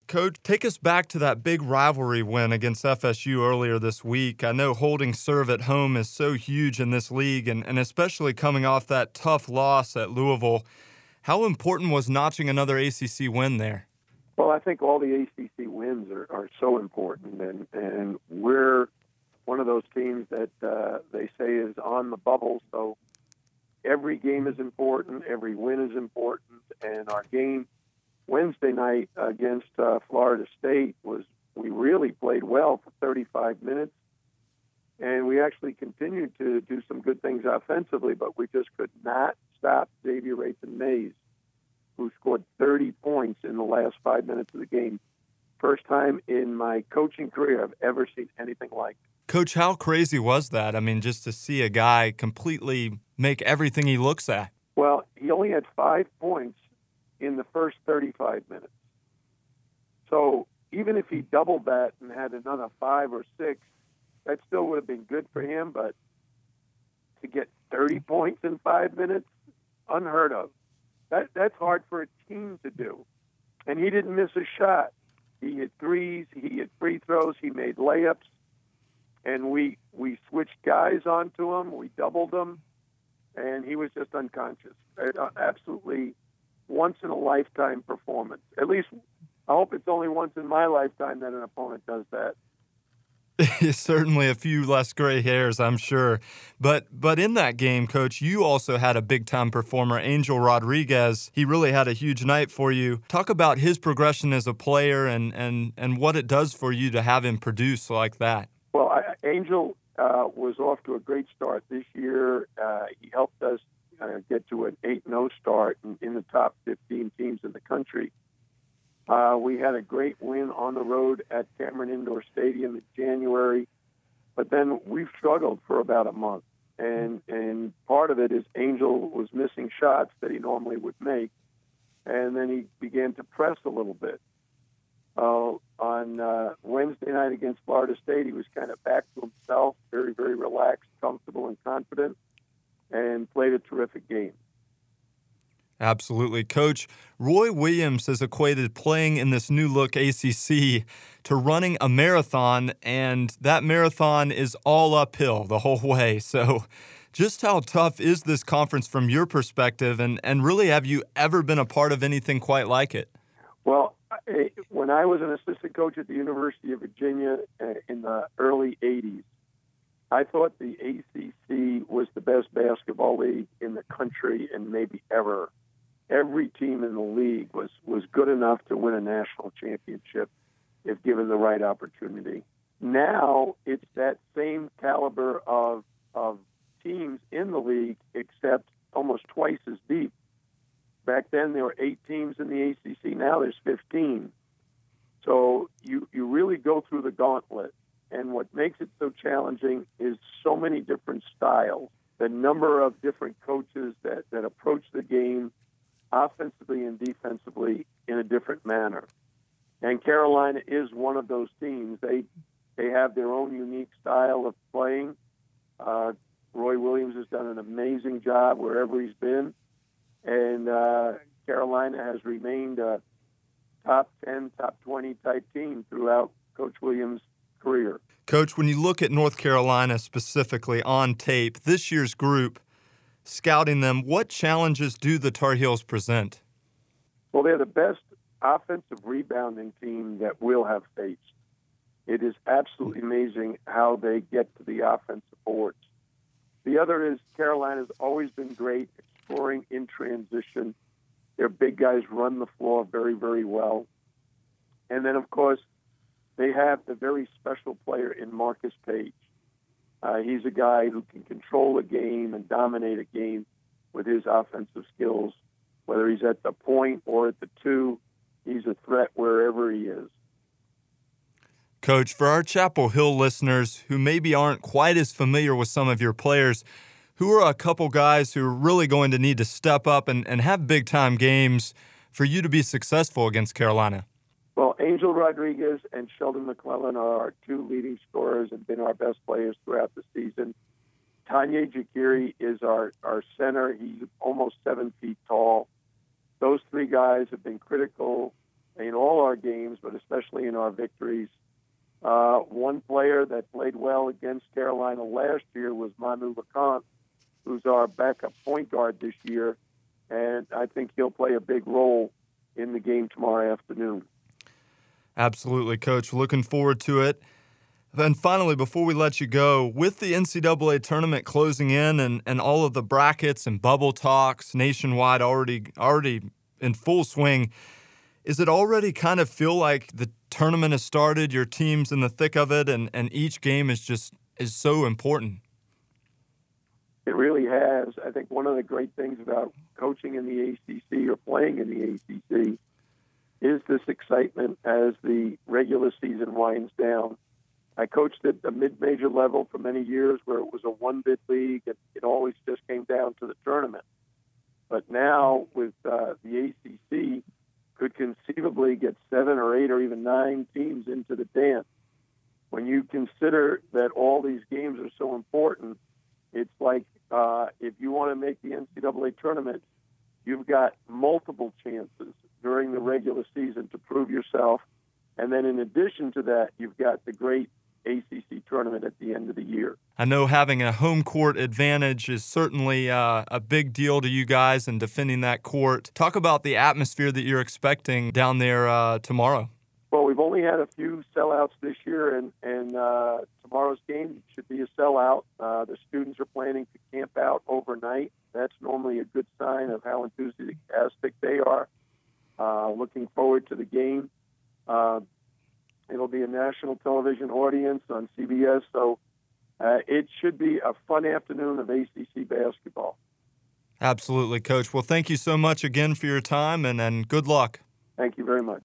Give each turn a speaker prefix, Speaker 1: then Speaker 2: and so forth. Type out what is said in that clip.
Speaker 1: Coach, take us back to that big rivalry win against FSU earlier this week. I know holding serve at home is so huge in this league, and especially coming off that tough loss at Louisville. How important was notching another ACC win there?
Speaker 2: Well, I think all the ACC wins are so important, and we're one of those teams that they say is on the bubble, so every game is important, every win is important, and our game Wednesday night against Florida State we really played well for 35 minutes, and we actually continued to do some good things offensively, but we just could not stop Xavier Rayton-Mays, who scored 30 points in the last 5 minutes of the game. First time in my coaching career I've ever seen anything like it.
Speaker 1: Coach, how crazy was that? I mean, just to see a guy completely make everything he looks at.
Speaker 2: Well, he only had 5 points in the first 35 minutes. So even if he doubled that and had another 5 or 6, that still would have been good for him. But to get 30 points in 5 minutes, unheard of. That's hard for a team to do. And he didn't miss a shot. He hit threes, he hit free throws, he made layups. And we switched guys onto him, we doubled him, and he was just unconscious. Absolutely once-in-a-lifetime performance. At least, I hope it's only once in my lifetime that an opponent does that.
Speaker 1: Certainly a few less gray hairs, I'm sure. But in that game, Coach, you also had a big-time performer, Angel Rodriguez. He really had a huge night for you. Talk about his progression as a player and what it does for you to have him produce like that.
Speaker 2: Well, Angel was off to a great start this year. He helped us get to an 8-0 start in the top 15 teams in the country. We had a great win on the road at Cameron Indoor Stadium in January, but then we struggled for about a month. And part of it is Angel was missing shots that he normally would make, and then he began to press a little bit. On Wednesday night against Florida State, he was kind of back to himself, very, very relaxed, comfortable, and confident, and played a terrific game.
Speaker 1: Absolutely. Coach, Roy Williams has equated playing in this new-look ACC to running a marathon, and that marathon is all uphill the whole way. So just how tough is this conference from your perspective, and really have you ever been a part of anything quite like it?
Speaker 2: Well, when I was an assistant coach at the University of Virginia in the early 80s, I thought the ACC was the best basketball league in the country and maybe ever. Every team in the league was good enough to win a national championship if given the right opportunity. Now it's that same caliber of teams in the league, except almost twice as deep. Back then there were 8 teams in the ACC. Now there's 15. So you really go through the gauntlet. And what makes it so challenging is so many different styles, the number of different coaches that approach the game offensively and defensively in a different manner. And Carolina is one of those teams. They have their own unique style of playing. Roy Williams has done an amazing job wherever he's been. And Carolina has remained a top 10, top 20 type team throughout Coach Williams' career.
Speaker 1: Coach, when you look at North Carolina specifically on tape, this year's group, scouting them, what challenges do the Tar Heels present?
Speaker 2: Well, they're the best offensive rebounding team that we'll have faced. It is absolutely amazing how they get to the offensive boards. The other is Carolina's always been great at scoring in transition. Their big guys run the floor very, very well. And then, of course, they have the very special player in Marcus Page. He's a guy who can control a game and dominate a game with his offensive skills. Whether he's at the point or at the 2, he's a threat wherever he is.
Speaker 1: Coach, for our Chapel Hill listeners who maybe aren't quite as familiar with some of your players, who are a couple guys who are really going to need to step up and have big-time games for you to be successful against Carolina?
Speaker 2: Well, Angel Rodriguez and Sheldon McClellan are our 2 leading scorers and been our best players throughout the season. Tanya Jakiri is our center. He's almost 7 feet tall. Those 3 guys have been critical in all our games, but especially in our victories. One player that played well against Carolina last year was Manu LeConte, who's our backup point guard this year, and I think he'll play a big role in the game tomorrow afternoon.
Speaker 1: Absolutely, Coach. Looking forward to it. And finally, before we let you go, with the NCAA tournament closing in and all of the brackets and bubble talks nationwide already in full swing, is it already kind of feel like the tournament has started, your team's in the thick of it, and each game is so important?
Speaker 2: It really has. I think one of the great things about coaching in the ACC or playing in the ACC is this excitement as the regular season winds down. I coached at the mid-major level for many years where it was a one-bid league, and it always just came down to the tournament. But now with the ACC could conceivably get 7 or 8 or even 9 teams into the dance. When you consider that all these games are so important, it's like if you want to make the NCAA tournament, you've got multiple chances during the regular season to prove yourself. And then in addition to that, you've got the great ACC tournament at the end of the year.
Speaker 1: I know having a home court advantage is certainly a big deal to you guys in defending that court. Talk about the atmosphere that you're expecting down there tomorrow.
Speaker 2: Well, we've only had a few sellouts this year, and tomorrow's game should be a sellout. The students are planning to camp out overnight. That's normally a good sign of how enthusiastic they are. Looking forward to the game. It'll be a national television audience on CBS, so it should be a fun afternoon of ACC basketball.
Speaker 1: Absolutely, Coach. Well, thank you so much again for your time, and good luck.
Speaker 2: Thank you very much.